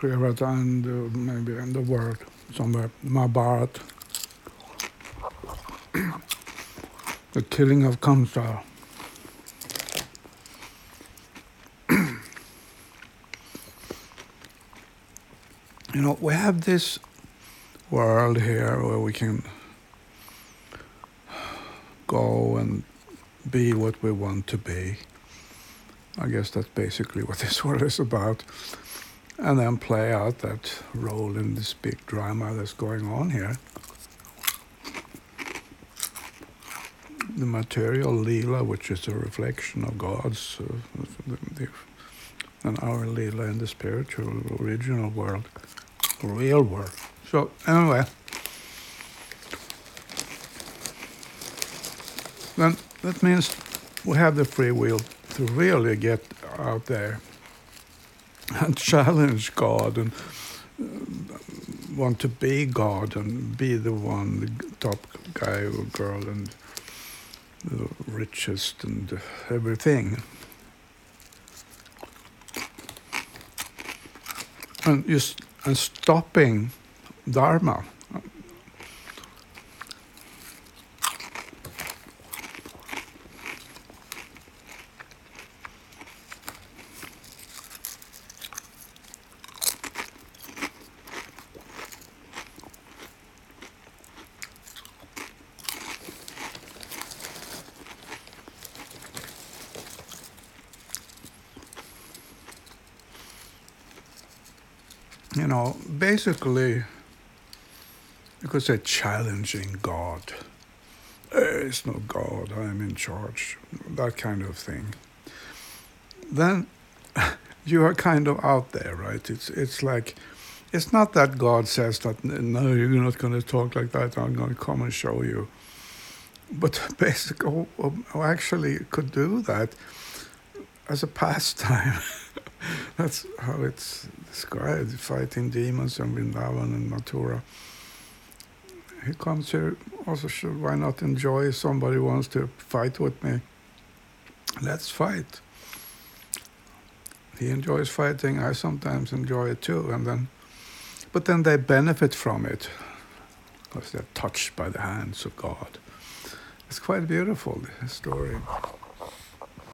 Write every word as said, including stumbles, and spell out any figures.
Mahabharata and uh, maybe in the world somewhere. Mahabharata, the killing of Kamsa. You know, we have this world here where we can go and be what we want to be. I guess that's basically what this world is about. And then play out that role in this big drama that's going on here. The material Leela, which is a reflection of God's, uh, the, the, and our Leela in the spiritual, original world, real world. So anyway, then that means we have the free will to really get out there and challenge God and uh, want to be God and be the one, the top guy or girl and the richest and everything. And just and stopping Dharma. You know, basically, you could say challenging God. There is no God, I am in charge, that kind of thing. Then you are kind of out there, right? It's it's like, it's not that God says that, no, you're not going to talk like that, I'm going to come and show you. But basically, I actually could do that as a pastime. That's how it's described, fighting demons in Vrindavan and Mathura. He comes here also, should why not enjoy? Somebody wants to fight with me. Let's fight. He enjoys fighting, I sometimes enjoy it too, and then, but then they benefit from it because they're touched by the hands of God. It's quite beautiful, this story.